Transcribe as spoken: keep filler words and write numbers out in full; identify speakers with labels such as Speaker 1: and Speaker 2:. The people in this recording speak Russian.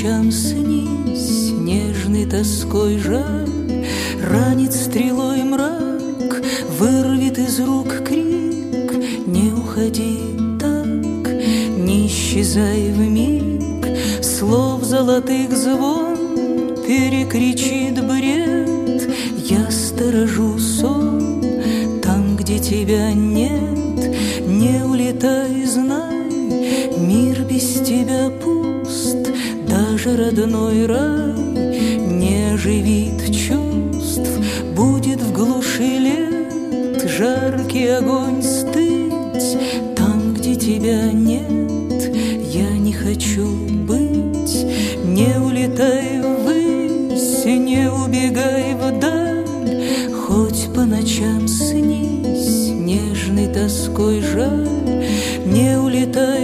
Speaker 1: ночам снись, нежной тоской жаль, ранит стрелой мрак, вырвет из рук крик. Не уходи так, не исчезай вмиг, слов золотых звон перекричит бред. Я сторожу сон там, где тебя нет. Не улетай, знай, мир без тебя пуст. Даже родной рай не оживит чувств. Будет в глуши лет жаркий огонь стыть. Там, где тебя нет, я не хочу быть. Не улетай ввысь, не убегай вдаль, хоть по ночам снись, нежной тоской жаль. Не улетай